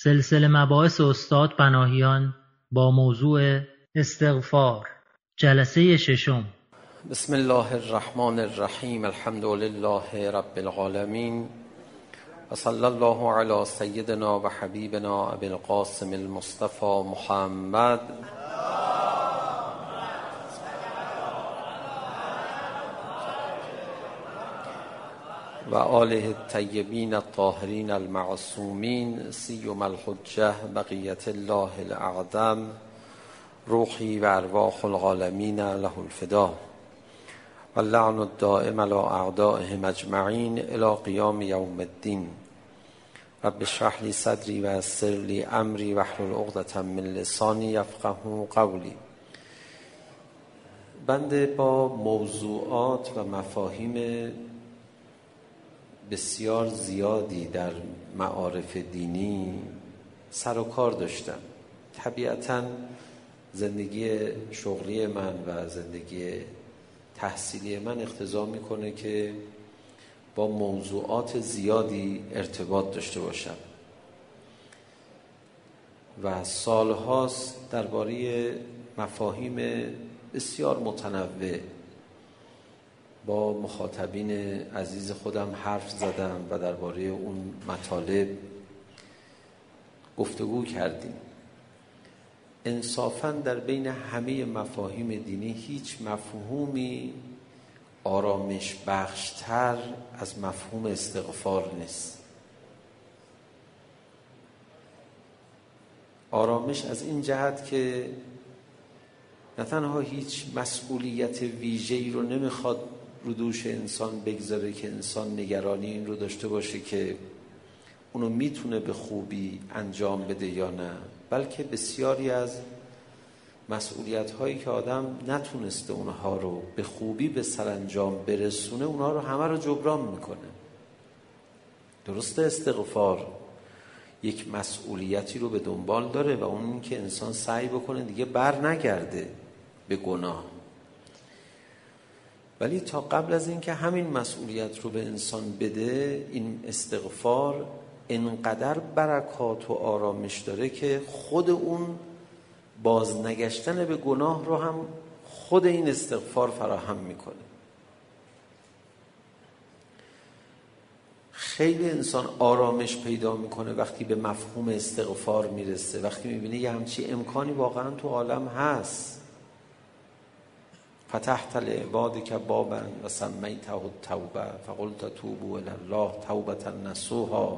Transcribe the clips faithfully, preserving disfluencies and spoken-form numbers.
سلسله مباحث استاد پناهیان با موضوع استغفار، جلسه ششم. بسم الله الرحمن الرحیم. الحمد لله رب العالمین و صلی الله علی سیدنا و حبیبنا ابی القاسم المصطفى محمد و آله الطیبین الطاهرین المعصومین سیم الحجة بقیة الله الاعظم روحی و ارواح العالمین له الفدا و اللعن الدائم علی اعدائهم اجمعین الی قیام یوم الدین. رب اشرح لی صدری و یسر لی امری واحلل عقدة من لسانی یفقهوا قولی. بنده با موضوعات و مفاهیم بسیار زیادی در معارف دینی سر و کار داشتم. طبیعتاً زندگی شغلی من و زندگی تحصیلی من اقتضا میکنه که با موضوعات زیادی ارتباط داشته باشم و سالهاست درباره مفاهیم بسیار متنوع با مخاطبین عزیز خودم حرف زدم و درباره اون مطالب گفتگو کردیم. انصافاً در بین همه مفاهیم دینی هیچ مفهومی آرامش بخشتر از مفهوم استغفار نیست. آرامش از این جهت که نه تنها هیچ مسئولیت ویژه‌ای رو نمیخواد رو دوش انسان بگذاره که انسان نگرانی این رو داشته باشه که اونو میتونه به خوبی انجام بده یا نه، بلکه بسیاری از مسئولیت هایی که آدم نتونسته اونها رو به خوبی به سرانجام برسونه اونها رو همه رو جبران میکنه. درسته استغفار یک مسئولیتی رو به دنبال داره و اون که انسان سعی بکنه دیگه بر نگرده به گناه، ولی تا قبل از این که همین مسئولیت رو به انسان بده این استغفار انقدر برکات و آرامش داره که خود اون بازنگشتن به گناه رو هم خود این استغفار فراهم میکنه. خیلی انسان آرامش پیدا میکنه وقتی به مفهوم استغفار میرسه، وقتی میبینه یه همچی امکانی واقعا تو عالم هست. فتحت لعبادک بابا و سمیته التوبه فقلت توبوا الی الله توبة نصوحا.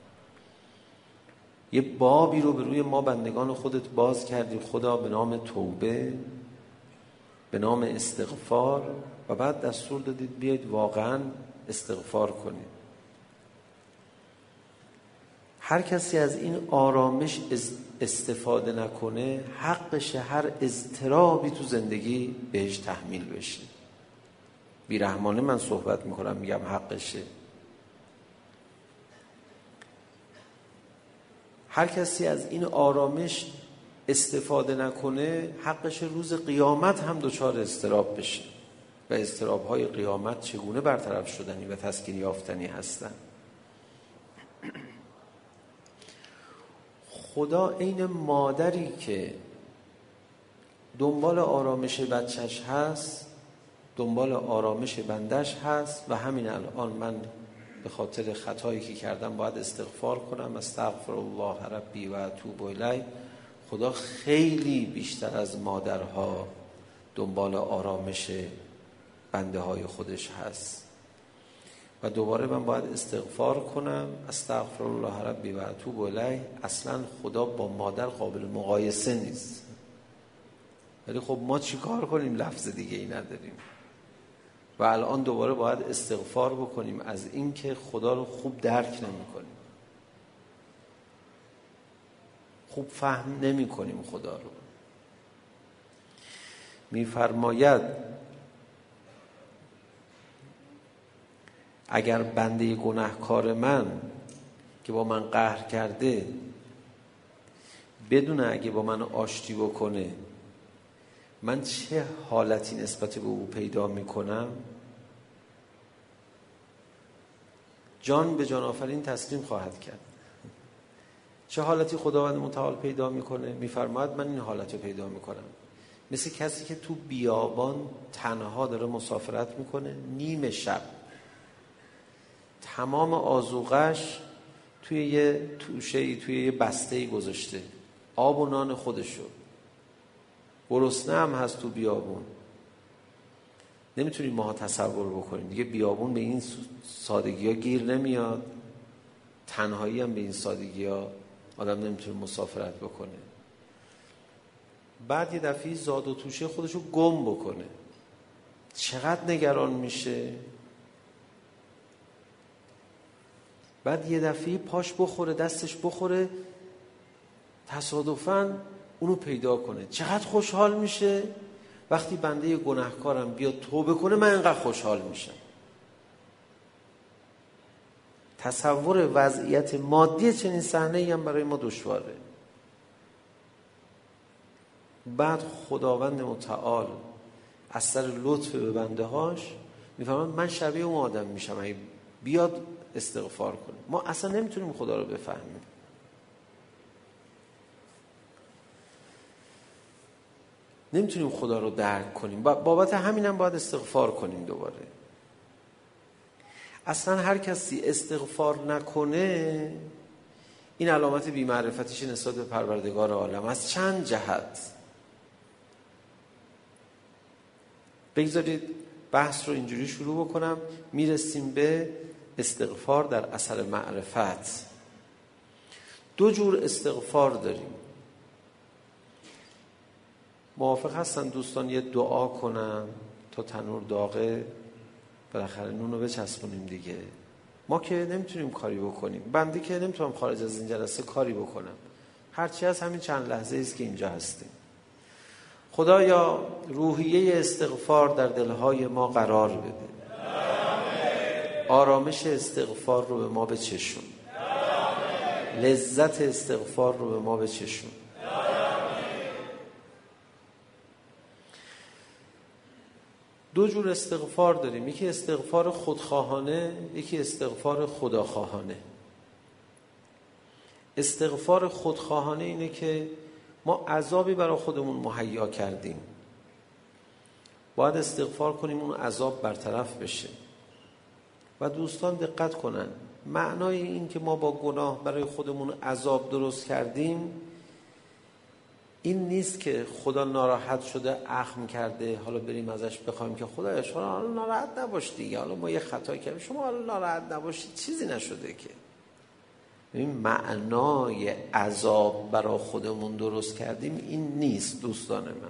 یه بابی رو به روی ما بندگان خودت باز کردی خدا به نام توبه، به نام استغفار، و بعد دستور دادید بیاید واقعا استغفار کنید. هر کسی از این آرامش استفاده نکنه حقشه هر اضطرابی تو زندگی بهش تحمیل بشه. بیرحمانه من صحبت میکنم میگم حقشه. هر کسی از این آرامش استفاده نکنه حقشه روز قیامت هم دچار اضطراب بشه و اضطراب‌های قیامت چگونه برطرف شدنی و تسکین یافتنی هستن. خدا عین مادری که دنبال آرامش بچهش هست دنبال آرامش بندش هست و همین الان من به خاطر خطایی که کردم باید استغفار کنم، استغفر الله ربی و اتوب الیه. خدا خیلی بیشتر از مادرها دنبال آرامش بنده های خودش هست و دوباره من باید استغفار کنم، استغفر الله ربی و اتوب الیه. اصلا خدا با مادر قابل مقایسه نیست، ولی خب ما چی کار کنیم؟ لفظ دیگه ای نداریم و الان دوباره باید استغفار بکنیم از این که خدا رو خوب درک نمی کنیم، خوب فهم نمی کنیم خدا رو. می فرماید اگر بنده گناهکار من که با من قهر کرده بدونه اگه با من آشتی بکنه من چه حالتی نسبت به او پیدا میکنم، جان به جان آفرین تسلیم خواهد کرد. چه حالتی خداوند متعال پیدا میکنه؟ میفرماید من این حالت رو پیدا میکنم. مثل کسی که تو بیابان تنها داره مسافرت میکنه، نیم شب تمام آذوقه‌اش توی یه توشه‌ای، توی یه بسته‌ای گذاشته، آب و نان خودشو، گرسنه هم هست تو بیابون. نمیتونیم ماها تصور بکنیم دیگه بیابون به این سادگی ها گیر نمیاد، تنهایی هم به این سادگی ها آدم نمیتونه مسافرت بکنه. بعد یه دفعه زاد و توشه خودشو گم بکنه، چقدر نگران میشه. بعد یه دفعه پاش بخوره، دستش بخوره، تصادفاً اونو پیدا کنه، چقدر خوشحال میشه. وقتی بنده گناهکارم بیاد توبه کنه، من اینقدر خوشحال میشم. تصور وضعیت مادی چنین صحنه‌ای هم برای ما دشواره. بعد خداوند متعال از سر لطف به بنده هاش میفهمن من شبیه اون آدم میشم اگه بیاد استغفار کنه. ما اصلا نمیتونیم خدا رو بفهمیم. نمیتونیم خدا رو درک کنیم. بابت همینم باید استغفار کنیم دوباره. اصلا هر کسی استغفار نکنه این علامت بی‌معرفتیش نسبت به پروردگار عالم از چند جهت. بگذارید بحث رو اینجوری شروع بکنم. میرسیم به استغفار در اثر معرفت. دو جور استغفار داریم. موافق هستن دوستان یه دعا کنم تا تنور داغه بالاخره نون رو بچسبونیم دیگه؟ ما که نمیتونیم کاری بکنیم، بنده که نمیتونم خارج از این جلسه کاری بکنم، هرچی از همین چند لحظه است که اینجا هستیم. خدایا روحیه استغفار در دلهای ما قرار بده، آرامش استغفار رو به ما بچشون، لذت استغفار رو به ما بچشون. دو جور استغفار داریم، یکی استغفار خودخواهانه، یکی استغفار خداخواهانه. استغفار خودخواهانه اینه که ما عذابی برای خودمون مهیا کردیم، باید استغفار کنیم اون عذاب برطرف بشه. و دوستان دقت کنن، معنای این که ما با گناه برای خودمون عذاب درست کردیم این نیست که خدا ناراحت شده اخم کرده حالا بریم ازش بخوایم که خدایا شما حالا ناراحت نباش دیگه، حالا ما یه خطایی کردیم شما حالا ناراحت نباشید، چیزی نشده که. این معنای عذاب برای خودمون درست کردیم این نیست دوستان من.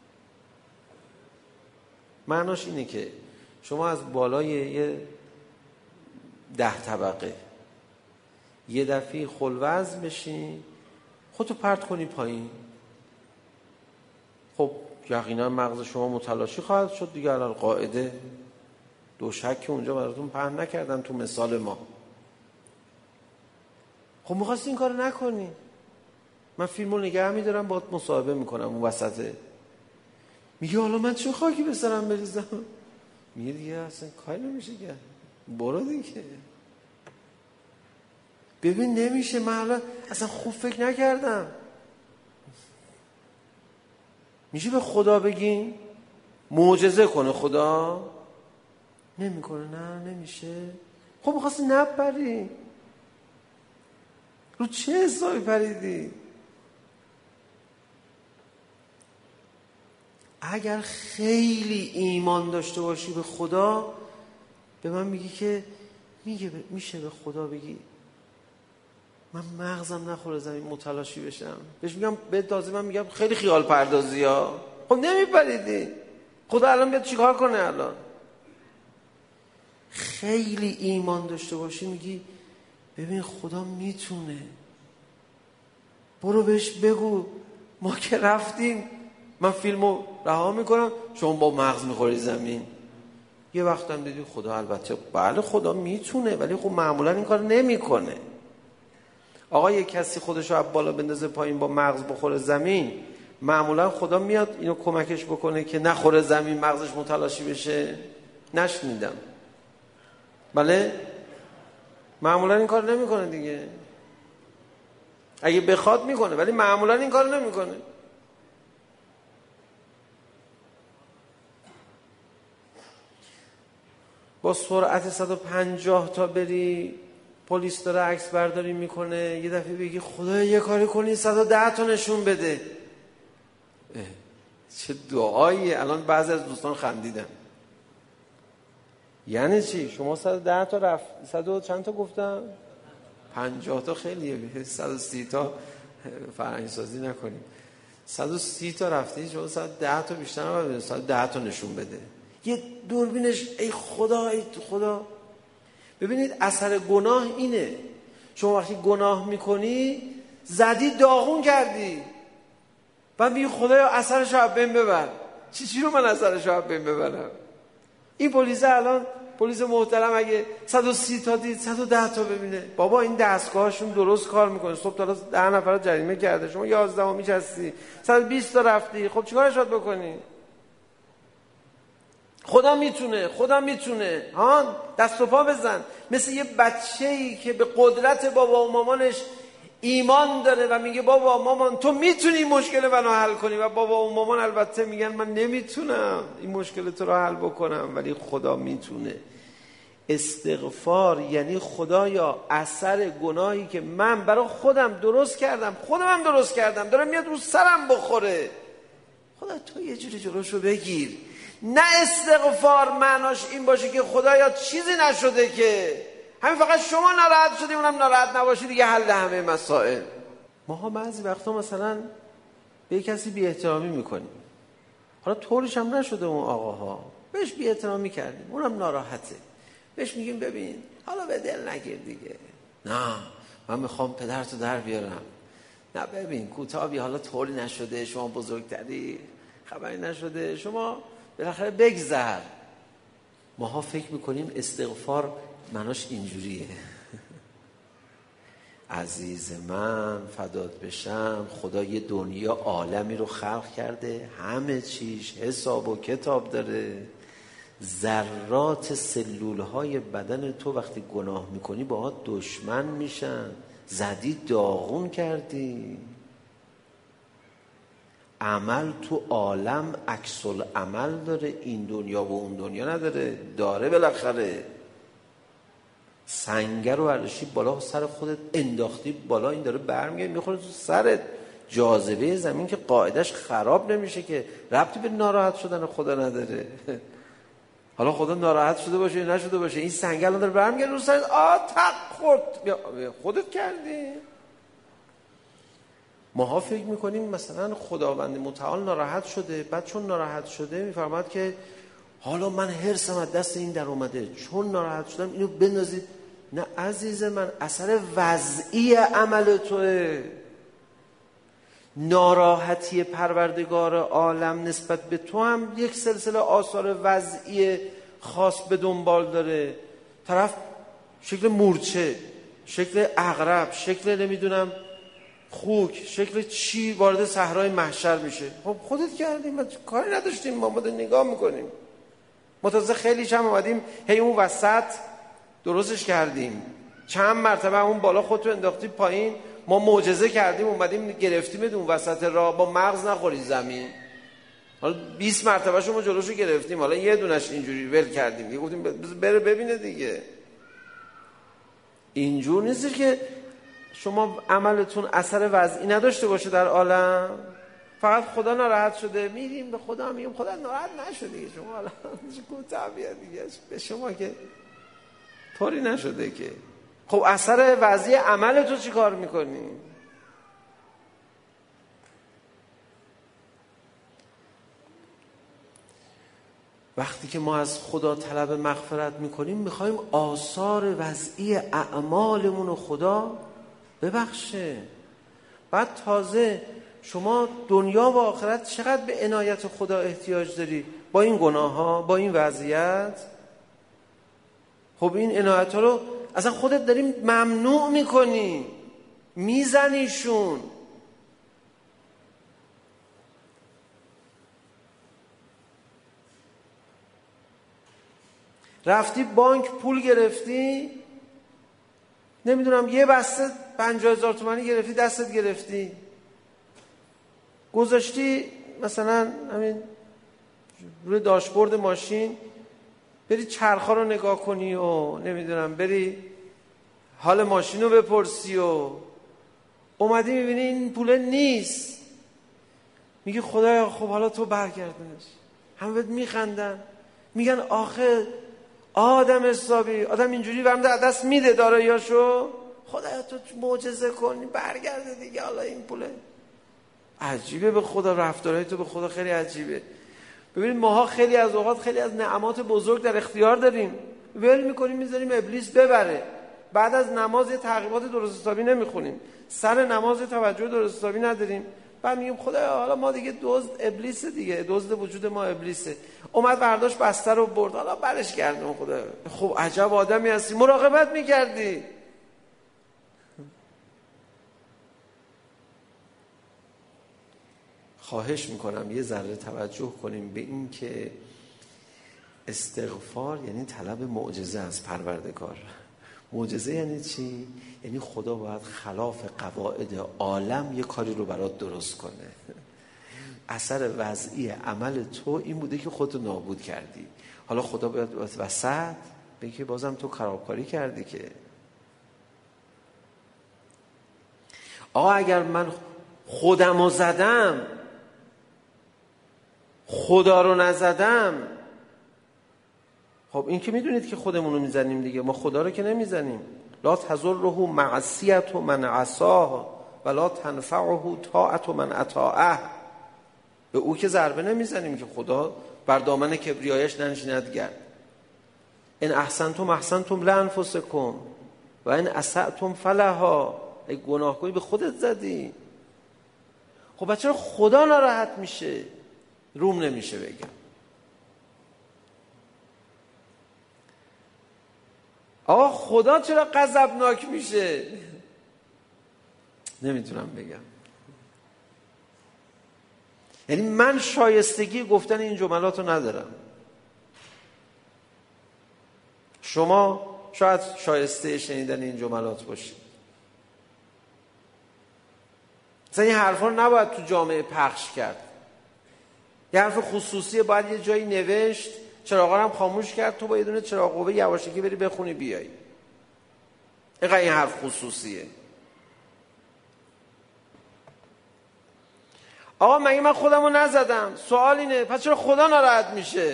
معناش اینه که شما از بالای یه ده طبقه یه دفعه خلوزن بشین، خودتو پرت کنی پایین، خب یقینا مغز شما متلاشی خواهد شد دیگه. الان قاعده دو شک اونجا براتون پهن نکردن تو مثال ما. خب می‌خواستی این کارو نکنی، من فیلمو نگه می‌دارم باهات مصاحبه میکنم اون وسطه، میگه حالا من چه خاکی به سرم بریزم؟ میگه دیگه اصلا کاری نمیشه که برو دیگه. ببین نمیشه، من حالا اصلا خوب فکر نکردم. میشه به خدا بگین معجزه کنه؟ خدا نمیکنه. نه نمیشه. خب می‌خواستی نپری، رو چه حسابی پریدی؟ اگر خیلی ایمان داشته باشی به خدا، به من میگی که میگه میشه به خدا بگی من مغزم نخوره زمین متلاشی بشم؟ بهش میگم به تازه من میگم خیلی خیال پردازی ها. خب نمیپریدی، خدا الان بیاد چیکار کنه؟ الان خیلی ایمان داشته باشی میگی ببین خدا میتونه، برو بهش بگو ما که رفتیم، من فیلمو رها میکنم شما با مغز میخوری زمین. یه وقت هم دیدی خدا البته بله خدا میتونه ولی خب معمولا این کار نمیکنه. آقا یک کسی خودشو از بالا بندازه پایین با مغز بخوره زمین، معمولا خدا میاد اینو کمکش بکنه که نخوره زمین، مغزش متلاشی بشه؟ نشنیدم. بله معمولا این کار نمیکنه دیگه. اگه بخواد میکنه، ولی معمولا این کارو نمیکنه. با سرعت صد و پنجاه تا بری، پلیس داره عکس برداری میکنه، یه دفعه بگی خدایا یه کاری کنی صد و ده تا نشون بده. چه دعایی. الان بعضی از دوستان خندیدن. یعنی چی؟ شما صد و ده تا رفت، صد و چند تا گفتم؟ پنجاه تا خیلیه. صد و سی تا فرهنگ سازی نکنیم. صد و سی تا رفتی، شما صد و ده تا بیشتر نباید، صد و ده تا نشون بده. یه دوربینش ای خدا ای خدا. ببینید اثر گناه اینه. شما وقتی گناه میکنی زدی داغون کردی و میگی خدایا اثرشو از بین ببر. چی چی رو من اثرشو از بین ببرم؟ این پلیس الان، پلیس محترم، اگه صد و سی تا دید صد و ده تا ببینه، بابا این دستگاهشون درست کار میکنه. صبح تا ده نفر جریمه کرده، شما یازده تا میچستی، صد و بیست تا رفتی، خب چیکارش باید بکنی؟ خدا میتونه، خدا میتونه. هان دست و پا بزن. مثل یه بچه‌ای که به قدرت بابا و مامانش ایمان داره و میگه بابا مامان تو میتونی مشکل منو حل کنی، و بابا و مامان البته میگن من نمیتونم این مشکل تو رو حل بکنم، ولی خدا میتونه. استغفار یعنی خدایا اثر گناهی که من برای خودم درست کردم، خودم هم درست کردم، داره میاد رو سرم بخوره، خدا تو یه جوری جلوشو بگیر. نه استغفار معناش این باشه که خدایا چیزی نشده که، همین فقط شما ناراحت شدی اونم ناراحت نباشی دیگه حل همه مسائل. ما ها بعضی وقتا مثلا به یک کسی بی احترامی میکنیم، حالا طورش هم نشده اون آقاها، بهش بی احترامی کردیم، اونم ناراحته، بهش میگیم ببین حالا به دل نگیر دیگه، نه من میخوام پدرتو در بیارم، نه ببین کوتابی حالا طوری نشده، شما بزرگتری خبری نشده، شما بالاخره بگذر. ماها فکر میکنیم استغفار معناش اینجوریه. عزیز من فدات بشم، خدا یه دنیا عالمی رو خلق کرده، همه چیش حساب و کتاب داره. ذرات سلولهای بدن تو وقتی گناه میکنی باهات دشمن میشن، زدی داغون کردی. عمل تو عالم عکس العمل داره، این دنیا و اون دنیا نداره، داره بالاخره. سنگر رو برداشتی بالا سر خودت انداختی بالا، این داره برمیگرده میخوره تو سرت. جاذبه زمین که قاعدش خراب نمیشه که، ربطی به ناراحت شدن خدا نداره. حالا خدا ناراحت شده باشه یا نشده باشه، این سنگر الان داره برمیگرده رو سرت، آ تق خورد، خودت کردی. ماها فکر میکنیم مثلا خداوند متعال ناراحت شده، بعد چون ناراحت شده میفرماد که حالا من حرصم از دست این در اومده، چون ناراحت شدم اینو بندازید. نه عزیز من، اثر وضعی عمل توه. ناراحتی پروردگار عالم نسبت به تو هم یک سلسله آثار وضعی خاص به دنبال داره. طرف شکل مورچه، شکل عقرب، شکل نمیدونم خوک، شکل چی وارد صحرای محشر میشه. خب خودت کردیم، ما کاری نداشتیم، ما ما نگاه میکنیم. متازه خیلیش هم اومدیم هی اون وسط درستش کردیم، چند مرتبه اون بالا خودتو انداختی پایین، ما معجزه کردیم اومدیم گرفتیم اون وسط راه، با مغز نخوری زمین. حالا بیست مرتبه شما جلوشو گرفتیم، حالا یه دونش اینجوری ول کردیم دیگه، گفتیم بره ببینه دیگه. اینجور نیست که شما عملتون اثر وضعی نداشته باشه در عالم، فقط خدا ناراحت شده میریم به خدا میگیم خدا ناراحت نشده دیگه، شما الان کوتاه دیگه به شما که طوری نشده که. خب اثر وضعی عمل تو چی کار میکنی؟ وقتی که ما از خدا طلب مغفرت میکنیم میخوایم آثار وضعی اعمالمون رو خدا ببخشه. بعد تازه شما دنیا و آخرت چقدر به عنایت خدا احتیاج داری با این گناه ها، با این وضعیت. خب این عنایت ها رو اصلا خودت داری ممنوع میکنی، میزنیشون. رفتی بانک پول گرفتی، نمیدونم یه بسته پنجاه هزار تومانی گرفتی دستت گرفتی گذاشتی مثلا همین روی داشبورد ماشین، بری چرخا رو نگاه کنی و نمیدونم بری حال ماشین رو بپرسی و اومدی میبینی این پوله نیست، میگی خدایا خب حالا تو برگردونش. همه بهت میخندن میگن آخه آدم حسابی آدم اینجوری برم در دست میده داراییاشو، خدایا تو معجزه کنی برگرده دیگه حالا این پوله. عجیبه به خدا، رفتارهای تو به خدا خیلی عجیبه. ببینید ماها خیلی از اوقات خیلی از نعمات بزرگ در اختیار داریم، ول میکنیم میذاریم ابلیس ببره. بعد از نماز یه تعقیبات درست حسابی نمیخونیم، سر نماز توجه درست حسابی نداریم، بعد میگیم خدایا حالا ما دیگه دزد ابلیس دیگه، دزد وجود ما ابلیسه، اومد برداشت بسته رو برد حالا برش گردون. خدا خب عجب آدمی هستی، مراقبت میکردی. خواهش میکنم یه ذره توجه کنیم به این که استغفار یعنی طلب معجزه از پروردگار. معجزه یعنی چی؟ یعنی خدا باید خلاف قواعد عالم یه کاری رو برات درست کنه. اثر وضعی عمل تو این بوده که خودتو نابود کردی، حالا خدا باید وسط بگه که بازم تو خرابکاری کردی. که آقا اگر من خودمو زدم خدا رو نزدم، خب این که میدونید که خودمون رو میزنیم دیگه، ما خدا رو که نمیزنیم. لا تضره معصیت من عصاه ولا تنفعه طاعت من اطاعه. به او که ضربه نمیزنیم که خدا بر دامن کبریایش ننشیند گرد. ان احسنتم احسنتم لانفسکم و ان اسأتم فلها. ای گناه کنی به خودت زدی. خب بچه خدا ناراحت میشه؟ روم نمیشه بگم. آقا خدا چرا غضبناک میشه؟ نمیتونم بگم. یعنی من شایستگی گفتن این جملات رو ندارم. شما شاید شایسته شنیدن این جملات باشید. مثلا این حرفا رو نباید تو جامعه پخش کرد. یه حرف خصوصیه باید یه جایی نوشت، چراغا رو هم خاموش کرد، تو با یه دونه چراغ قوه یواشکی بری بخونی بیای. اینقدر این حرف خصوصیه. آقا مگه من خودمو نزدم؟ سوال اینه پس چرا خدا ناراحت میشه؟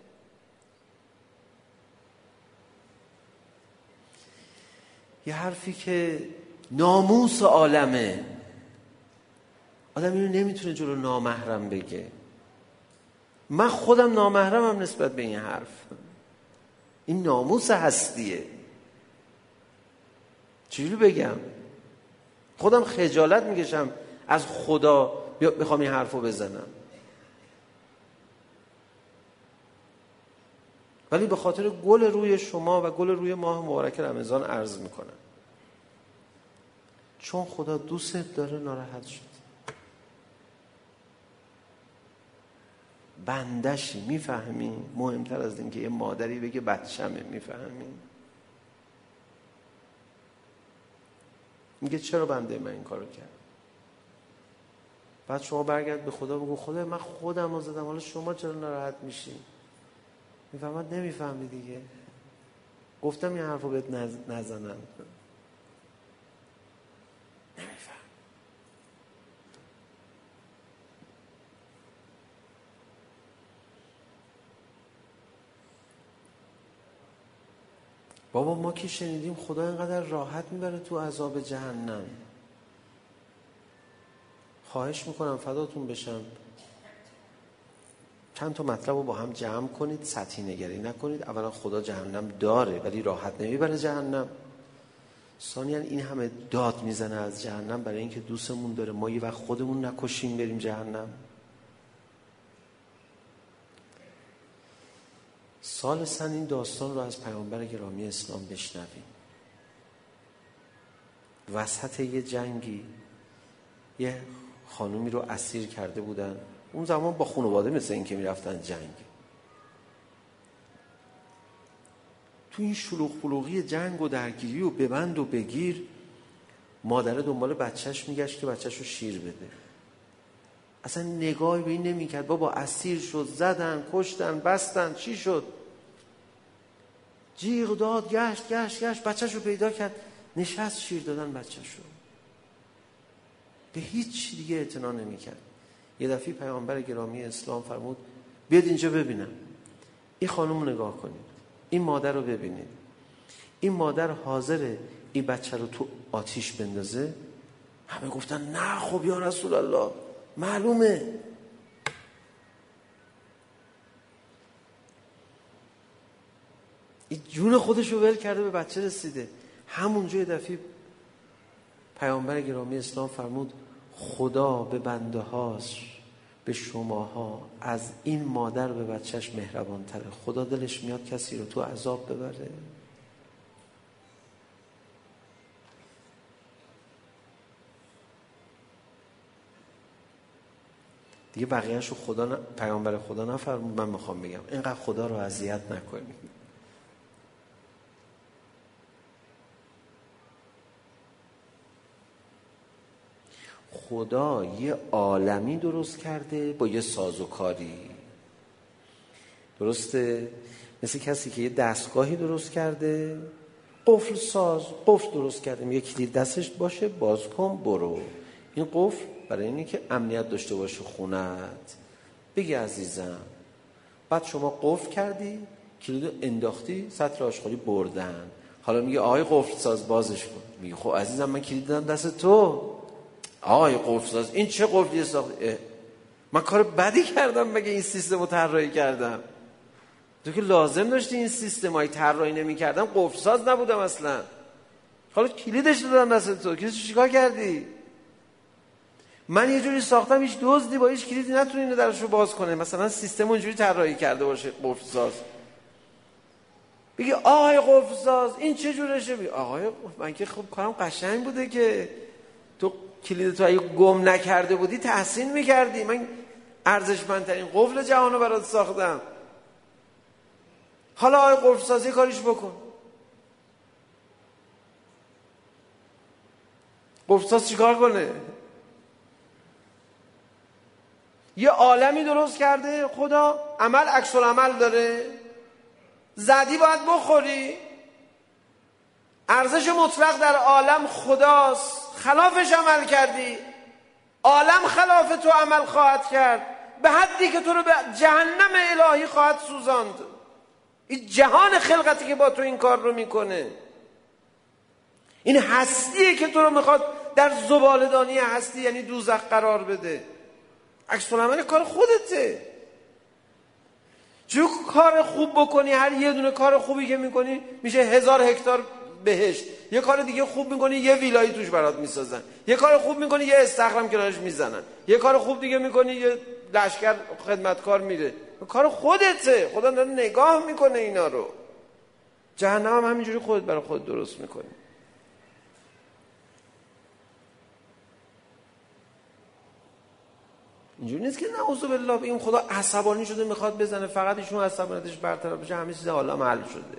یه حرفی که ناموس عالمه، آدم اینو نمیتونه جلو نامحرم بگه. من خودم نامحرمم نسبت به این حرف. این ناموس هستیه. چجوری بگم؟ خودم خجالت میکشم از خدا بخوام این حرفو بزنم، ولی به خاطر گل روی شما و گل روی ماه مبارک رمضان عرض میکنم. چون خدا دوست داره ناراحت شد. بندشی، میفهمی؟ مهمتر از این که یه مادری بگه بچه‌مه، میفهمی؟ میگه چرا بنده من این کارو کرد؟ بعد شما برگرد به خدا بگو خدا من خودم رو زدم، حالا شما چرا ناراحت میشی؟ میفهمد نمیفهمی دیگه. گفتم این حرفو بهت نزنم. نمیفهم. بابا ما که شنیدیم خدا اینقدر راحت میبره تو عذاب جهنم. خواهش میکنم فداتون بشم چند تا مطلب رو با هم جمع کنید، سطحی نگری نکنید. اولا خدا جهنم داره ولی راحت نمیبره جهنم. ثانیاً این همه داد میزنه از جهنم برای اینکه دوستمون داره ما یه وقت خودمون نکشیم بریم جهنم. ثالثاً این داستان رو از پیامبر گرامی اسلام بشنویم. وسط یه جنگی یه خانومی رو اسیر کرده بودن. اون زمان با خانواده مثل این که میرفتن جنگ. تو این شلوغ پلوغی جنگ و درگیری و ببند و بگیر مادره دنبال بچهش میگشت که بچهش رو شیر بده. اصلا نگاهی به این نمیکرد. بابا اسیر شد، زدن، کشتن، بستن، چی شد؟ جیغ داد، گشت گشت گشت بچهش رو پیدا کرد، نشست شیر دادن بچهش رو. به هیچ دیگه اعتنا نمیکرد. یه دفعه پیامبر گرامی اسلام فرمود بیاد اینجا ببینم. این خانم رو نگاه کنید، این مادر رو ببینید. این مادر حاضره این بچه رو تو آتیش بندازه؟ همه گفتن نه خب یا رسول الله معلومه. این جون خودش رو ول کرده به بچه رسیده. همونجا یه دفعه پیامبر گرامی اسلام فرمود خدا به بنده هاش، به شماها از این مادر به بچهش مهربان تره. خدا دلش میاد کسی رو تو عذاب ببره؟ دیگه بقیه‌شو خدا ن... پیامبر خدا نفرمود. من میخوام بگم اینقدر خدا رو اذیت نکنید. خدا یه عالمی درست کرده با یه سازوکاری. درسته؟ مثل کسی که یه دستگاهی درست کرده، قفل ساز قفل درست کرده، میگه کلید دستش باشه باز کن برو. این قفل برای اینه که امنیت داشته باشه خونت. بگی عزیزم بعد شما قفل کردی، کلیدو انداختی سطل آشغالی بردن، حالا میگه آقای قفل ساز بازش کن. میگه خب عزیزم من کلید دادم دست تو. آقای قفل ساز این چه قفلی ساختی؟ من کار بدی کردم مگه این سیستم رو طراحی کردم؟ تو که لازم داشتی این سیستم هایی طراحی نمی کردم قفل ساز نبودم اصلا. حالا کلیدش دادم دست تو، کلیدش چیکار کردی؟ من یه جوری ساختم هیچ دزدی با هیچ کلیدی نتونه اینو درشو باز کنه. مثلا سیستم اونجوری طراحی کرده باشه قفل ساز. بگی آقای قفل ساز این چه جورشه؟ بگی آقای من که خب کارم قشنگ بوده که تو کلید تو اگه گم نکرده بودی تحسین میکردی. من ارزشمندترین قفل جهانو برات ساختم. حالا آقای قفل سازی کاریش بکن. قفل ساز چیکار کنه؟ یه عالمی درست کرده خدا، عمل عکس العمل داره. زدی باید بخوری. ارزش مطلق در عالم خداست، خلافش عمل کردی عالم خلاف تو عمل خواهد کرد به حدی که تو رو به جهنم الهی خواهد سوزاند. این جهان خلقتی که با تو این کار رو میکنه، این هستیه که تو رو میخواد در زباله‌دانی هستی یعنی دوزخ قرار بده. عکس العمل کار خودته. چون کار خوب بکنی هر یه دونه کار خوبی که میکنی میشه هزار هکتار بهشت. یه کار دیگه خوب میکنی یه ویلایی توش برات میسازن. یه کار خوب میکنی یه استخرم کنارش میزنن. یه کار خوب دیگه میکنی یه لشکر خدمتکار میره. کار خودته. خدا داره نگاه میکنه اینا رو. جهنم هم همینجوری خودت برای خود درست میکنی. اینجوری نیست که نعوذ بالله این خدا عصبانی شده میخواد بزنه فقط ایشون عصبانیتش برطرف بشه همه چیز حالا حل شده.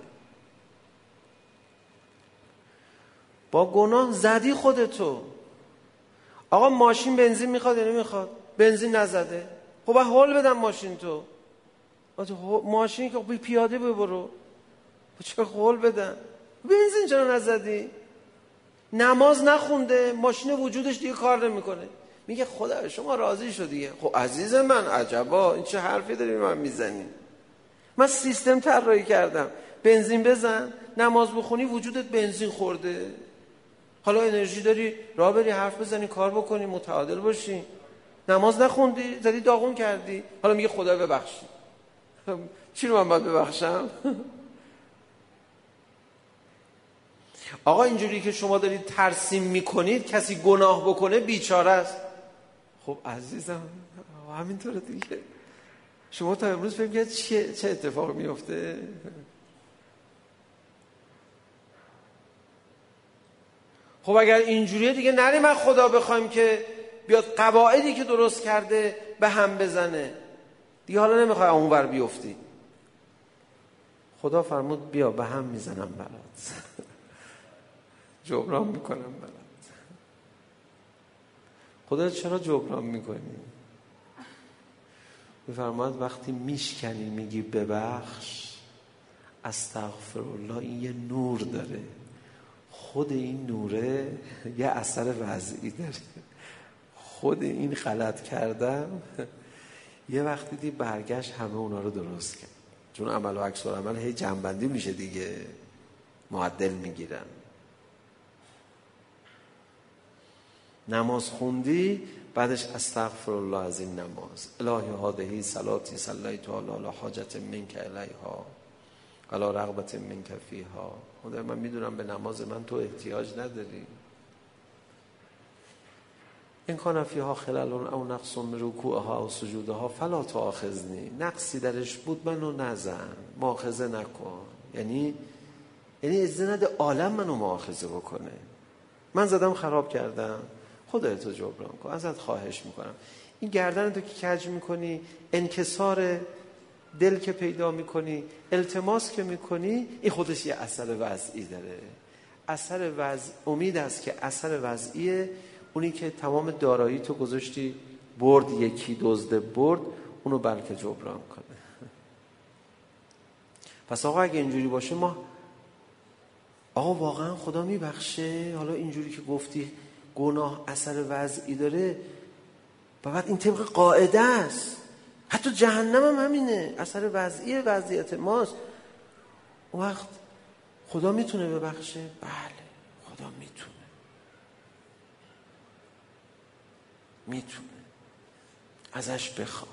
با گناه زدی خودتو. آقا ماشین بنزین میخواد یا نمیخواد؟ بنزین نزده. خب حال بدم ماشین تو. ماشین که پیاده ببرو. چه حال بدم؟ بنزین چرا نزدی؟ نماز نخونده، ماشین وجودش دیگه کار نمیکنه. میگه خدا شما راضی شو دیگه. خب عزیز من عجبا این چه حرفی داری من میزنی؟ من سیستم طراحی کردم بنزین بزن نماز بخونی وجودت بنزین خورده. حالا انرژی داری راه بری حرف بزنی کار بکنی متعادل باشی. نماز نخوندی زدی داغون کردی. حالا میگه خدا ببخشید. چی رو من باید ببخشم؟ آقا اینجوری که شما دارید ترسیم میکنید کسی گناه بکنه بیچاره است. خب عزیزم همینطوره دیگه. شما تا امروز فکر کنید چه چه اتفاق میفته؟ خب اگر اینجوریه دیگه نریم از خدا بخوایم که بیاد قواعدی که درست کرده به هم بزنه. دیگه حالا نمیخوای اونور بیفتی. خدا فرمود بیا به هم میزنم برات. جبران میکنم برات. خدا چرا جبران میکنی؟ میفرماید وقتی میشکنی میگی ببخش، استغفرالله، این یه نور داره. خود این نوره یه اثر وضعی داره. خود این غلط کردم یه وقتی دی برگشت همه اونا رو درست کرد. چون عمل و عکس العمل هی جنبندی میشه دیگه، معدل میگیرن. نماز خوندی، بعدش استغفرالله از این نماز. الهی هادهی صلاتی صلیت علی لا حاجت منک الیها ولا رغبت منک فیها. خدا من میدونم به نماز من تو احتیاج نداری. این کان فیها خلل او نقص من رکوعها و سجودها فلا تؤاخذنی. نقصی درش بود منو نزن، مؤاخذه نکن. یعنی یعنی اجازه نده عالم منو مؤاخذه بکنه. من زدم خراب کردم، خدای تو جبران کن، ازت خواهش میکنم. این گردن تو که کج میکنی، انکسار دل که پیدا میکنی، التماس که میکنی، این خودش یه اثر وضعی داره. اثر وضع امید است که اثر وضعیه. اونی که تمام دارایی تو گذاشتی برد، یکی دزده برد، اونو بلکه جبران کنه. پس آقا اگه اینجوری باشه، ما آقا واقعا خدا میبخشه؟ حالا اینجوری که گفتی گناه اثر وضعی داره، بعد این طبق قاعده است. حتی جهنم هم همینه، اثر وضعی وضعیت ماست. اون وقت خدا میتونه ببخشه؟ بله خدا میتونه، میتونه. ازش بخوا.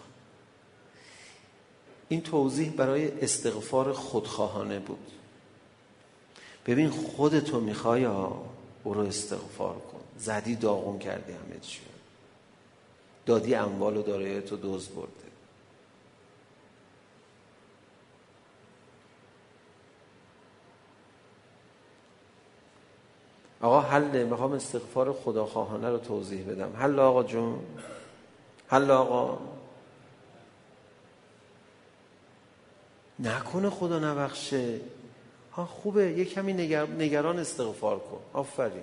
این توضیح برای استغفار خودخواهانه بود. ببین خودتو میخوای یا برو استغفار کن. زدی داغون کردی همه چی، دادی اموال و داراییتو دزد برده. آقا حل، میخوام استغفار خداخواهانه رو توضیح بدم. حل آقا جون، حل آقا. نکنه خدا نبخشه. ها خوبه، یه کمی نگر... نگران استغفار کن. آفرین.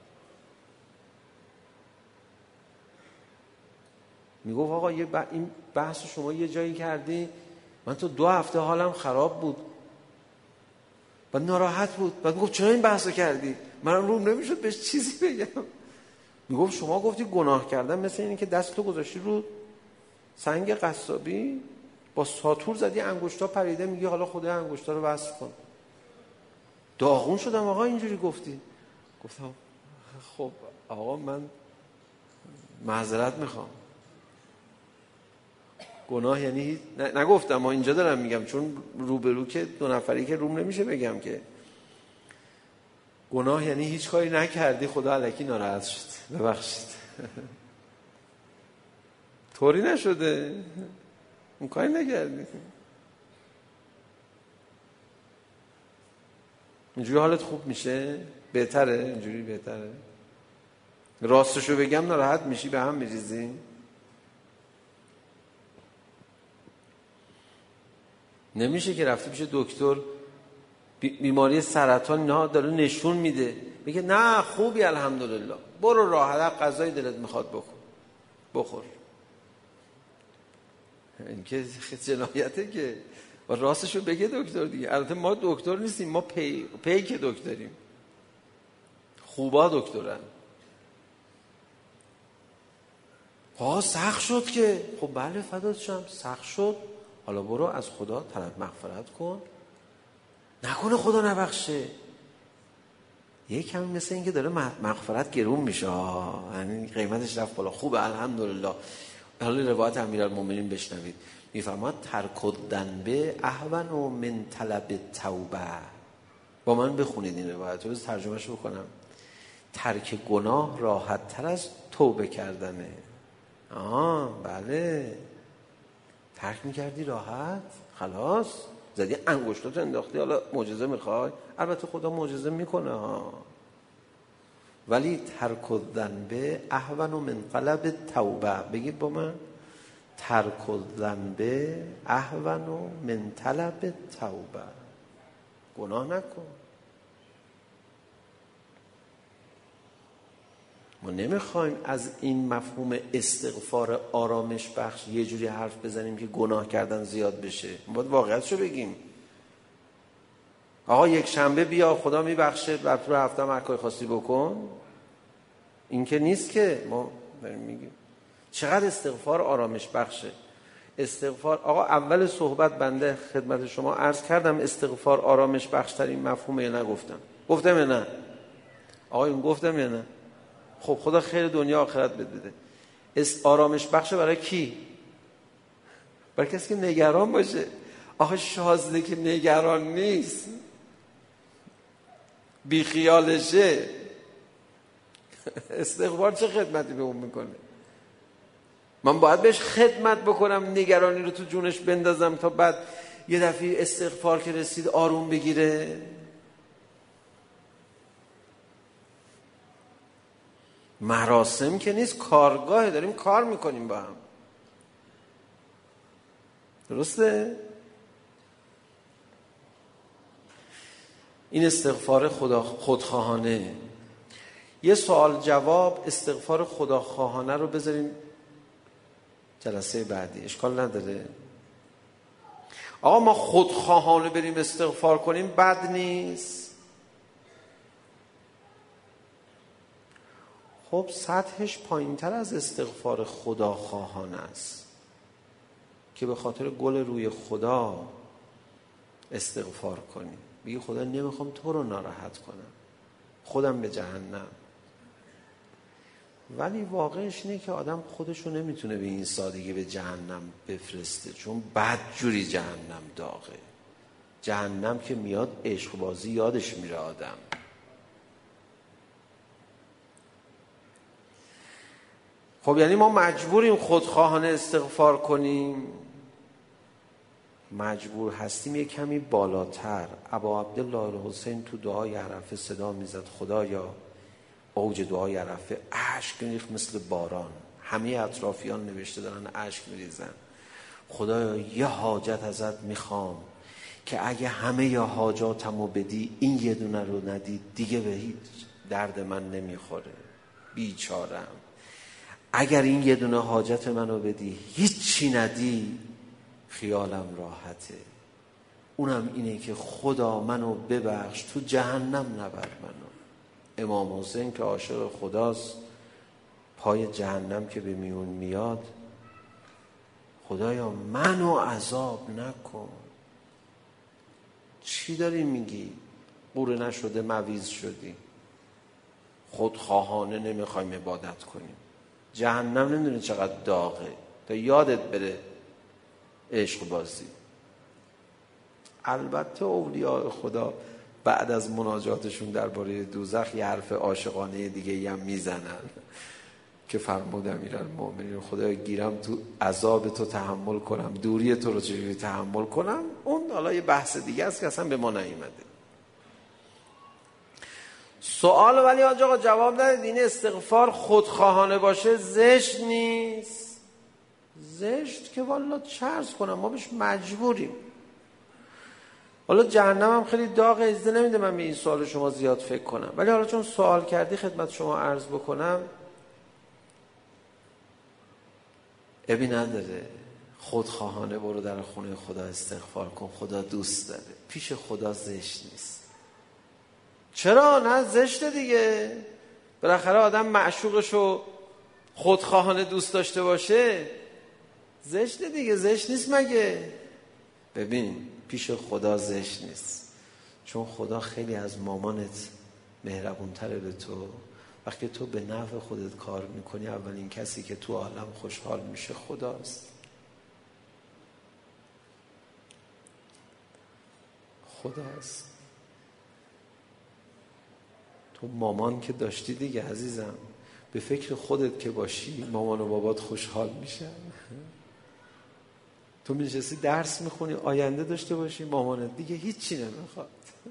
میگفت آقا یه ب... این بحث شما یه جایی کردی، من تو دو هفته حالم خراب بود، بعد ناراحت بود، بعد میگفت چرا این بحثو کردی؟ منم روم نمیشد بهش چیزی بگم. میگفت شما گفتی گناه کردن مثل اینه که دستتو گذاشتی رو سنگ قصابی، با ساتور زدی انگشتا پریده، میگی حالا خدا انگشتا رو وصل کن. داغون شدم آقا اینجوری گفتی. گفتم خب آقا من معذرت میخوام. گناه یعنی نگفتم، ما اینجا دارم میگم، چون روبرو که دو نفری که روم نمیشه بگم که. گناه یعنی هیچ کاری نکردی، خدا الکی ناراحت شد، ببخشید. طوری نشده، اون کاری نکردی. اینجوری حالت خوب میشه؟ بهتره؟ اینجوری بهتره؟ راستشو بگم ناراحت میشی، به هم میریزی. نمیشه که رفتی پیش دکتر، بیماری سرطان نه داره نشون میده، میگه نه خوبی الحمدلله، برو راحت غذای دلت میخواد بخور بخور. این که جنایته که. و راستشو بگه دکتر دیگه. البته ما دکتر نیستیم، ما پی پیک دکتریم، خوبا دکترن. ها سخت شد که، خب بله فدات شم، سخت شد، حالا برو از خدا طلب مغفرت کن، نکنه خدا نبخشه. یک کمی مثل این که داره مغفرت گرون میشه، یعنی قیمتش رفت بالا. خوبه الحمدلله. حالا روایت امیرالمومنین بشنوید، میفرماد ترک الذنب اهون من طلب توبه. با من بخونید این روایت رو، ترجمهش بکنم. ترک گناه راحت تر از توبه کردنه. آه بله، ترک میکردی راحت، خلاص زدی انگشتات انداختی، حالا معجزه میخوای؟ البته خدا معجزه میکنه ها، ولی ترک الذنب اهون من طلب توبه. بگید با من، ترک الذنب اهون من طلب توبه. گناه نکن. ما نمیخوایم از این مفهوم استغفار آرامش بخش یه جوری حرف بزنیم که گناه کردن زیاد بشه. ما باید واقعیتشو بگیم. آقا یک شنبه بیا خدا میبخشه، بعد تو هفته هم هر کاری خواستی بکن. این که نیست که ما داریم میگیم. چقدر استغفار آرامش بخشه. استغفار، آقا اول صحبت بنده خدمت شما عرض کردم استغفار آرامش بخش ترین مفهومه یا نگفتم؟ گفتم یا نه؟ آقا این گفتم یا نه؟ خب خدا خیر دنیا آخرت بده. است آرامش بخشه برای کی؟ برای کسی که نگران باشه. آخه شازده که نگران نیست، بی خیالشه، استغفار چه خدمتی به اون میکنه؟ من باید بهش خدمت بکنم، نگرانی رو تو جونش بندازم تا بعد یه دفعه استغفار که رسید آروم بگیره؟ مراسم که نیست، کارگاه داریم کار میکنیم با هم. درسته؟ این استغفار خدا خودخواهانه. یه سوال جواب استغفار خداخواهانه رو بذاریم جلسه بعدی، اشکال نداره. آقا ما خودخواهانه بریم استغفار کنیم بد نیست. خب سطحش پایین‌تر از استغفار خداخواهانه است که به خاطر گل روی خدا استغفار کنیم. بگی خدا نمیخوام تو رو ناراحت کنم، خودم به جهنم. ولی واقعش اینه که آدم خودشو نمیتونه به این سادگی به جهنم بفرسته، چون بدجوری جهنم داغه. جهنم که میاد عشق بازی یادش میره آدم. خب یعنی ما مجبوریم خودخواهانه استغفار کنیم؟ مجبور هستیم یک کمی بالاتر. ابا عبدالله الحسین تو دعای عرفه صدا میزد خدایا، اوج دعای عرفه، اشک ریخت مثل باران. همه اطرافیان نوشته دارن اشک میریزن. خدایا یه حاجت ازت میخوام که اگه همه یا حاجاتمو بدی، این یه دونه رو ندی، دیگه به هیچ درد من نمیخوره، بیچارم. اگر این یه دونه حاجت منو بدی، هیچی ندی، خیالم راحته. اونم اینه که خدا منو ببخش، تو جهنم نبر منو. امام حسین که عاشق خداست، پای جهنم که به میون میاد، خدایا منو عذاب نکن. چی داری میگی؟ قوره نشده مویز شدی. خودخواهانه نمیخوایم عبادت کنیم. جهنم نمیدونه چقدر داغه تا یادت بره عشق بازی. البته اولیاء خدا بعد از مناجاتشون درباره دوزخ یه حرف عاشقانه دیگه هم میزنن که فرمود امیرالمومنین خدایا گیرم تو عذاب تو تحمل کنم، دوری تو رو چجوری تحمل کنم. اون حالا یه بحث دیگه است که اصلا به ما نیومده. سوال ولی آقا جواب ندید. این استغفار خودخواهانه باشه زشت نیست؟ زشت که والا چه عرض کنم، ما بهش مجبوریم. حالا جهنم هم خیلی داغه، اجازه نمیده من به این سوال شما زیاد فکر کنم، ولی حالا چون سوال کردی خدمت شما عرض بکنم. ابی نداره خودخواهانه برو در خونه خدا استغفار کن، خدا دوست داره. پیش خدا زشت نیست. چرا نه؟ زشته دیگه. بالاخره آدم معشوقشو خودخواهانه دوست داشته باشه، زشته دیگه. زشت نیست مگه؟ ببین پیش خدا زشت نیست، چون خدا خیلی از مامانت مهربونتره به تو. وقتی تو به نفع خودت کار میکنی، اولین کسی که تو عالم خوشحال میشه خداست. خداست. تو مامان که داشتی دیگه عزیزم، به فکر خودت که باشی مامان و بابات خوشحال میشن. تو میشستی درس میخونی، آینده داشته باشی، مامانت دیگه هیچی نمیخواد.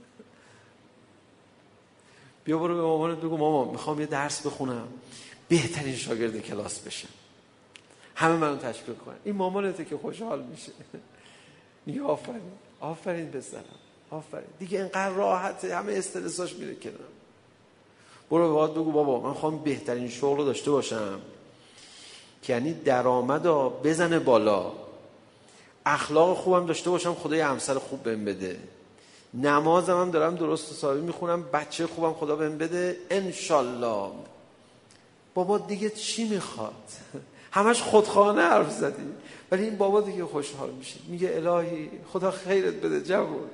بیا برو به مامانت بگو مامان میخوام یه درس بخونم، بهترین شاگرد کلاس بشم، همه منو تشویق کنن. این مامانته که خوشحال میشه. میگه آفرین آفرین بزنم، آفرین دیگه. اینقدر راحته، همه استرساش میره کنار. برو به بابات بگو بابا من خواهم بهترین شغل رو داشته باشم که یعنی درآمد رو بزنه بالا، اخلاق خوبم داشته باشم، خدا یه همسر خوب بهم بده، نمازم هم دارم درست حسابی میخونم، بچه خوبم خدا بهم بده انشالله. بابا دیگه چی میخواد؟ همش خودخواهانه حرف زدی، ولی این بابا دیگه خوشحال میشه، میگه الهی خدا خیرت بده جوون.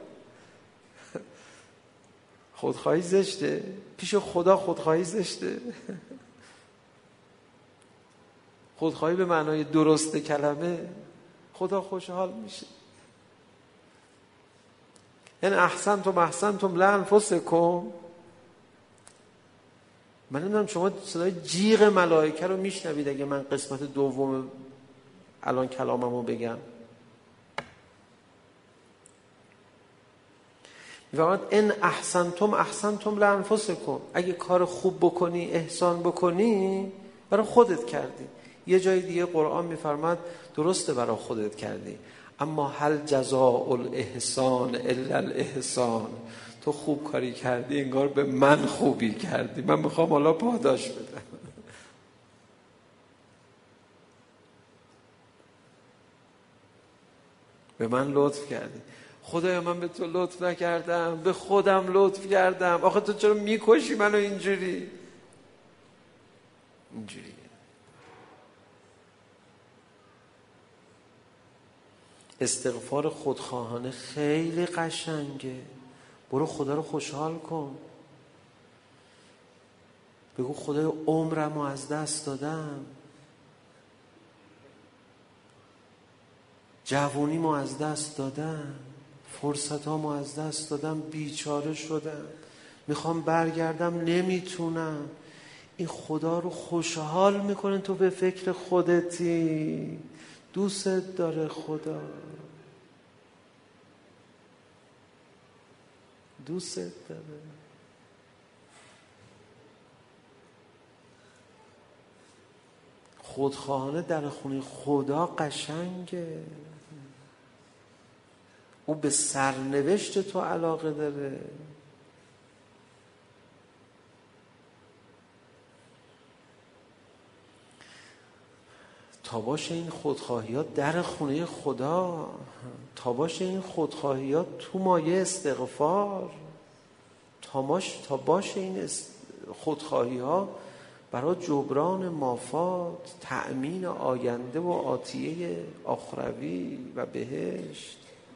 خودخواهی زشته؟ پیش خدا خودخواهی زشته؟ خودخواهی به معنای درست کلمه خدا خوشحال میشه. ان احسنتم احسنتم لانفسکم. من نمیدونم شما صدای جیغ ملائکه رو میشنوید اگه من قسمت دوم الان کلاممو بگم. میفرماد ان احسنتم احسنتم لانفسکم. اگه کار خوب بکنی، احسان بکنی، برای خودت کردی. یه جای دیگه قرآن میفرماد درسته برای خودت کردی، اما هل جزاء الاحسان الا الاحسان. تو خوب کاری کردی انگار به من خوبی کردی، من میخوام حالا پاداش بدم. به من لطف کردی. خدایا من به تو لطف نکردم، به خودم لطف کردم، آخه تو چرا میکشی منو اینجوری اینجوری. استغفار خودخواهانه خیلی قشنگه. برو خدا رو خوشحال کن، بگو خدای عمرمو از دست دادم، جوونیمو از دست دادم، فرصتامو از دست دادم، بیچاره شدم، میخوام برگردم نمیتونم. این خدا رو خوشحال میکنه. تو به فکر خودتی، دوستت داره خدا، دوستت داره. خودخواهانه در خونه خدا قشنگه. او به سرنوشت تو علاقه داره. تا باشه این خودخواهیات در خونه خدا، تا باشه این خودخواهیات تو مایه استغفار، تا باشه تا باشه این خودخواهی‌ها برای جبران مافات، تأمین آینده و آتیه آخروی و بهشت.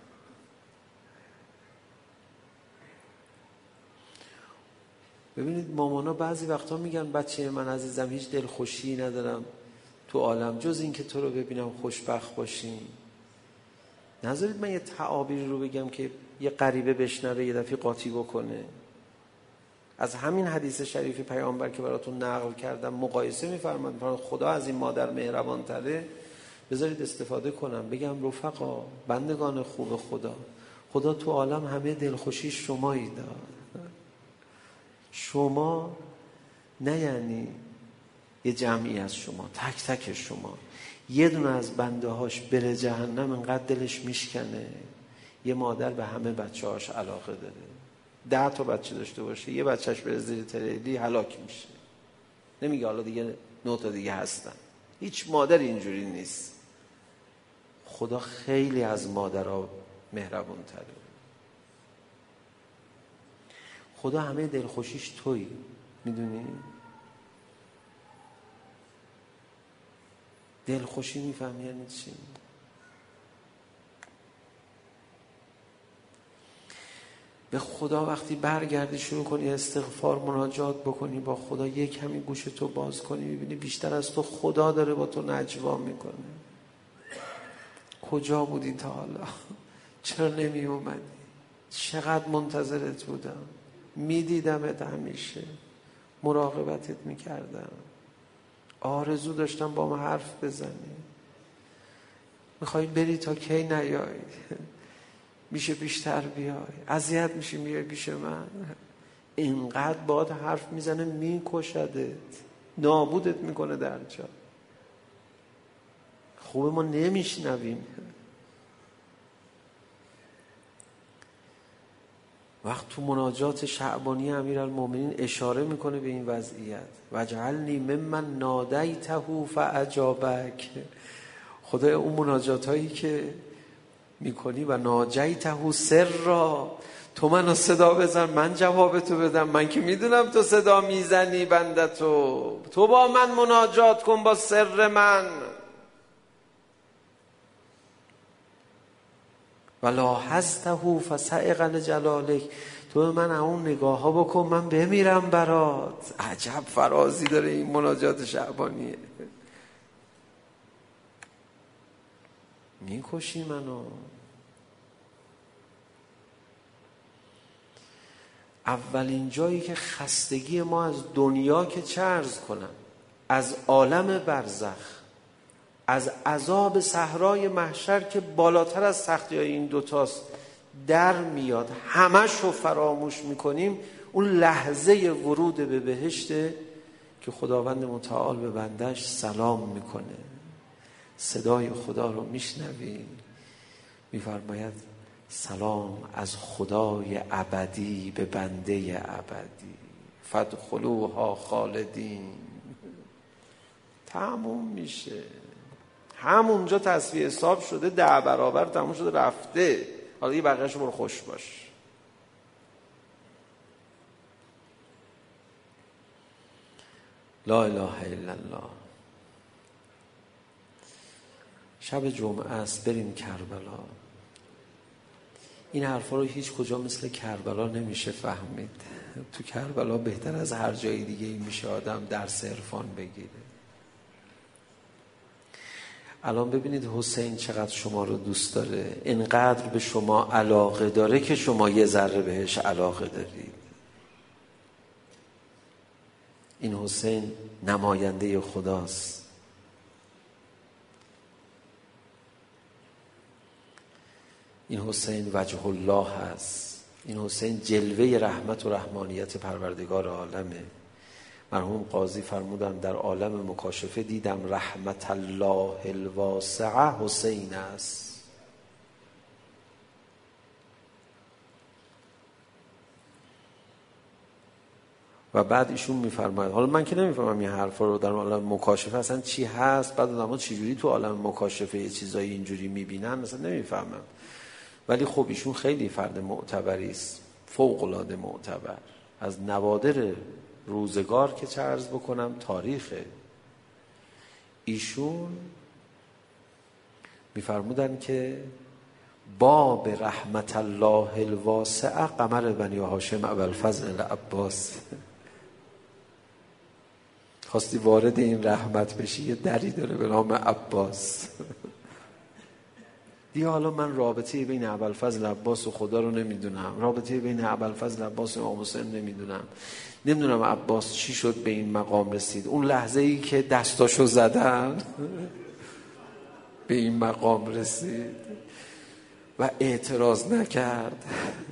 ببینید مامانا بعضی وقتا میگن بچه من عزیزم هیچ دلخوشی ندارم تو عالم جز این که تو رو ببینم خوشبخت باشیم. نذارید من یه تعابیری رو بگم که یه غریبه بشنوه یه دفعه قاطی بکنه. از همین حدیث شریف پیامبر که براتون نقل کردم مقایسه می‌فرماد خدا از این مادر مهربان تره. بذارید استفاده کنم بگم رفقا، بندگان خوب خدا، خدا تو عالم همه دلخوشی شمایی دار. شما نه یعنی یه جمعی از شما، تک تک شما. یه دونه از بنده هاش بره جهنم انقدر دلش میشکنه. یه مادر به همه بچه هاش علاقه داره. ده تا بچه داشته باشه، یه بچهش بره زیر تریلی هلاک میشه. نمیگه حالا دیگه نه تا دیگه هستن. هیچ مادر اینجوری نیست. خدا خیلی از مادرها مهربون تره. خدا همه دلخوشیش تویی. میدونی؟ دلخوشی میفهمی یعنی چی؟ به خدا وقتی برگردی شروع کنی استغفار مناجات بکنی با خدا، یک کمی گوش تو باز کنی، میبینی بیشتر از تو خدا داره با تو نجوا میکنه. کجا بودی تا حالا؟ چرا نمی اومدی؟ چقدر منتظرت بودم، میدیدمت، همیشه مراقبتت میکردم، آرزو داشتم با ما حرف بزنی. میخوای بری تا کی نیای؟ میشه بیشتر بیای، اذیت میشی میای پیش من. اینقدر باهات حرف میزنه میکشدت، نابودت میکنه در جا. خوبه ما نمیشنویم. وقت تو مناجات شعبانی امیرالمومنین اشاره میکنه به این وضعیت، وجعلنی ممن نادیته فاجابک. خدای اون مناجات هایی که میکنی و ناجیته سرا، تو منو صدا بزن من جواب تو بدم، من که میدونم تو صدا میزنی بنده تو تو با من مناجات کن با سر من. و لاحظته فصعق لجلالک، تو من اون نگاه ها بکن من بمیرم برات. عجب فرازی داره این مناجات شعبانیه. میکشی منو. اولین جایی که خستگی ما از دنیا که چه عرض کنم، از عالم برزخ، از عذاب صحرای محشر که بالاتر از سختی های این دوتاست در میاد، همش رو فراموش میکنیم. اون لحظه ورود به بهشته که خداوند متعال به بندش سلام میکنه، صدای خدا رو میشنویم، میفرماید سلام از خدای ابدی به بنده ابدی، فادخلوها خالدین. تموم میشه. همونجا تصفیه حساب شده، ده برابر تموم شده رفته. حالا یه بقیه‌شو برو خوش باش. لا اله الا الله. شب جمعه است، بریم کربلا. این حرفا رو هیچ کجا مثل کربلا نمیشه فهمید. تو کربلا بهتر از هر جای دیگه میشه آدم درس عرفان بگیره. الان ببینید حسین چقدر شما رو دوست داره، اینقدر به شما علاقه داره که شما یه ذره بهش علاقه دارید. این حسین نماینده خداست. این حسین وجه الله هست. این حسین جلوه رحمت و رحمانیت پروردگار عالمه. مرحوم قاضی فرمودن در عالم مکاشفه دیدم رحمت الله الواسعه حسین است. و بعد ایشون میفرماید، حالا من که نمیفهمم این حرفا رو، در عالم مکاشفه اصلا چی هست، بعد آدم‌ها چجوری تو عالم مکاشفه یه چیزایی اینجوری میبینن مثلا نمیفهمم. ولی خب ایشون خیلی فرد معتبری است، فوق العاده معتبر، از نوادر روزگار که چه عرض بکنم تاریخه. ایشون میفرمودن که باب رحمت الله الواسعه قمر بنی هاشم ابوالفضل العباس. خواستی وارد این رحمت بشی، یه دری داره به نام عباس. دیگه حالا من رابطه بین ابوالفضل عباس و خدا رو نمیدونم، رابطه بین ابوالفضل عباس و امام حسین نمیدونم، نمیدونم عباس چی شد به این مقام رسید. اون لحظه ای که دستاشو زدن به این مقام رسید و اعتراض نکرد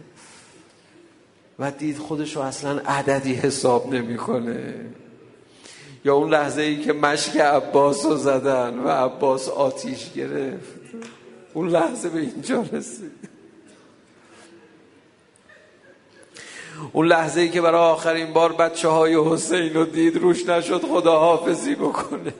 و دید خودشو اصلا عددی حساب نمیکنه. یا اون لحظه ای که مشک عباس رو زدن و عباس آتیش گرفت، اون لحظه به اینجا رسید. اون لحظه ای که برای آخرین بار بچه های حسین رو دید، روش نشد خدا حافظی بکنه،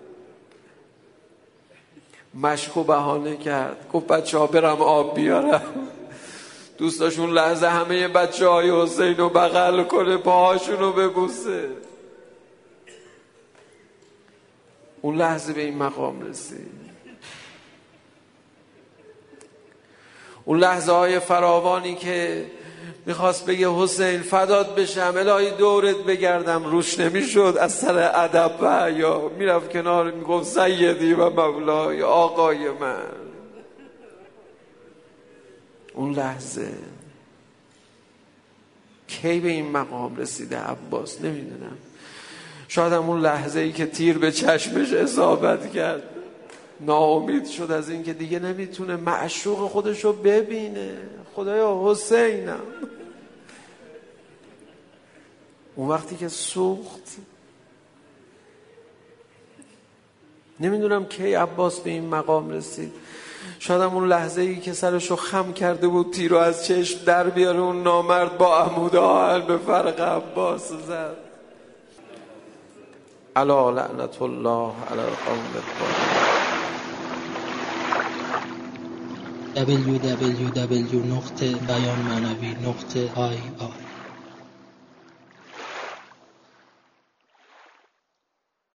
مشک و بهانه کرد، گفت بچه ها برم آب بیارم. دوستاش اون لحظه همه بچه های حسین رو بغل کنه، پاهاشون رو ببوسه. اون لحظه به این مقام رسید. اون لحظه های فراوانی که میخواست بگه حسین فدات بشم، الهی دورت بگردم، روش نمیشد، از سر ادب و حیا میرفت کنار، میگفت سیدی و مولای، آقای من. اون لحظه کی به این مقام رسیده عباس نمیدونم. شاید هم اون لحظه ای که تیر به چشمش اصابت کرد ناامید شد از این که دیگه نمیتونه معشوق خودشو ببینه. خدایا حسینم. اون وقتی که سوخت، نمیدونم کی عباس به این مقام رسید. شاید هم اون لحظه ای که سرشو خم کرده بود تیرو از چشم در بیاره اون نامرد با عمود آهن به فرق عباس زد. الا لعنت الله علی القوم الظالمین. دبلیو دبلیو دبلیو دات بیان معنوی دات آی آر